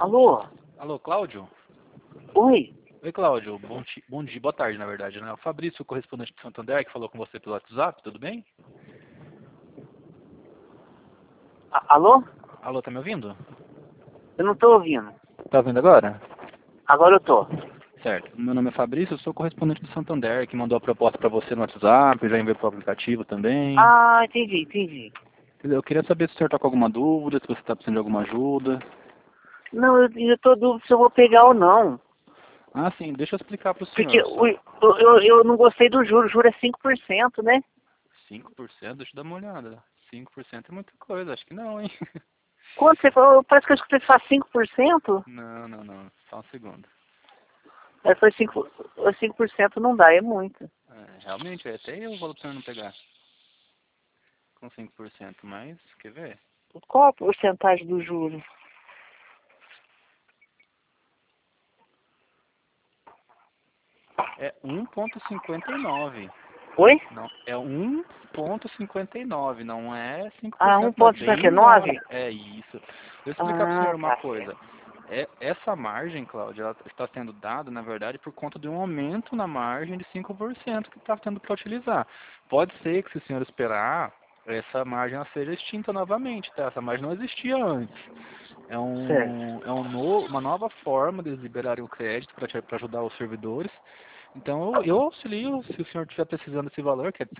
Alô? Alô, Cláudio? Oi? Oi, Cláudio. Bom dia, boa tarde, na verdade, né? O Fabrício, correspondente de Santander, que falou com você pelo WhatsApp, tudo bem? Alô? Alô, tá me ouvindo? Eu não tô ouvindo. Tá ouvindo agora? Agora eu tô. Certo. Meu nome é Fabrício, eu sou correspondente do Santander, que mandou a proposta para você no WhatsApp, já enviou pro aplicativo também. Ah, entendi. Eu queria saber se o senhor tá com alguma dúvida, se você está precisando de alguma ajuda. Não, eu tô dúvida se eu vou pegar ou não. Ah, sim, deixa eu explicar para o Porque senhor. eu não gostei do juro. O juro é 5%, né? 5%, deixa eu dar uma olhada. 5% é muita coisa, acho que não, hein? Quanto você falou? Parece que eu escutei falar 5%. Não, só um segundo. Aí foi 5% não dá, é muito. Realmente, até eu vou pro senhor não pegar com 5%, mas, quer ver? Qual a porcentagem do juro? É 1,59. Oi? Não, é 1,59, não é Ah, 5%, não, é bem menor. 1,59? É isso. Deixa eu explicar para o Ah, senhor uma tá coisa. certo. Essa margem, Cláudia, ela está sendo dada, na verdade, por conta de um aumento na margem de 5% que está tendo para utilizar. Pode ser que, se o senhor esperar, essa margem ela seja extinta novamente, tá? Essa margem não existia antes. Certo. Uma nova forma de eles liberarem o crédito para ajudar os servidores. Então, eu auxilio, se o senhor estiver precisando desse valor, que é de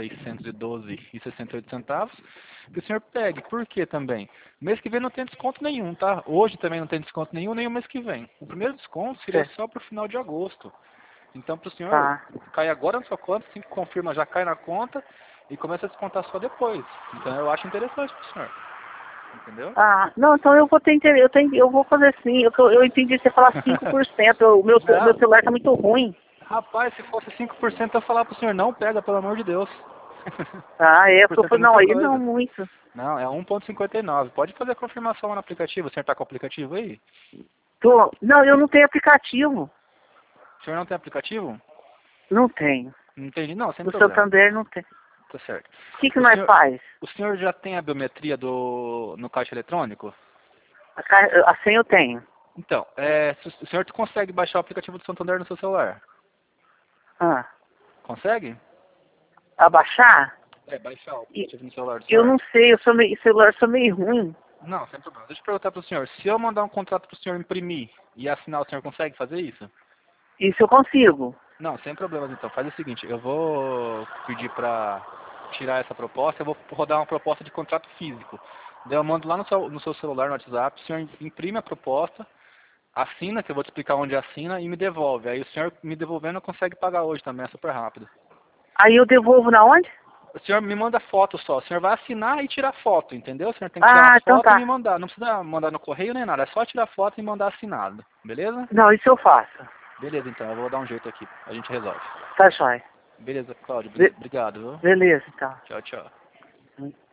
7.612,68 centavos, que o senhor pegue. Por quê também? Mês que vem não tem desconto nenhum, tá? Hoje também não tem desconto nenhum, nem o mês que vem. O primeiro desconto seria Certo. só para o final de agosto. Então, para o senhor, Tá. cai agora na sua conta, assim que confirma, já cai na conta e começa a descontar só depois. Então, eu acho interessante para o senhor. Entendeu? Ah, não, então eu vou ter interesse, eu vou fazer sim. Eu entendi você falar 5%. O meu Não, celular tá muito ruim. rapaz, se fosse 5%, eu ia falar pro senhor, não pega, pelo amor de Deus. Ah, é, porque eu 5% é falei, não, muita aí não coisa. muito. Não, é 1,59. Pode fazer a confirmação lá no aplicativo. O senhor tá com o aplicativo aí? Não, eu não tenho aplicativo. O senhor não tem aplicativo? Não tenho. Não entendi. Não, sem No problema. Santander não tem. Tá certo. O que O nós senhor, faz? o senhor já tem a biometria no caixa eletrônico? A senha eu tenho. Então, se o senhor consegue baixar o aplicativo do Santander no seu celular? Ah, Consegue? abaixar? Baixar o E- aplicativo no celular do Eu senhor? não sei, eu sou meio, celular, eu sou meio ruim. Não, sem problema. Deixa eu perguntar pro senhor. Se eu mandar um contrato pro senhor imprimir e assinar, o senhor consegue fazer isso? Isso eu consigo. Não, sem problemas então. Faz o seguinte, eu vou pedir para tirar essa proposta, eu vou rodar uma proposta de contrato físico. Daí eu mando lá no seu celular, no WhatsApp, o senhor imprime a proposta, assina, que eu vou te explicar onde assina, e me devolve. Aí o senhor me devolvendo consegue pagar hoje também, é super rápido. Aí eu devolvo na onde? O senhor me manda foto só, o senhor vai assinar e tirar foto, entendeu? O senhor tem que tirar Ah, uma então foto e me tá. mandar. Não precisa mandar no correio nem nada, é só tirar foto e mandar assinado, beleza? Não, isso eu faço. Beleza então, eu vou dar um jeito aqui, a gente resolve. Tá, jóia. Beleza, Cláudio, Be- obrigado, viu? beleza, então. Tchau, tchau.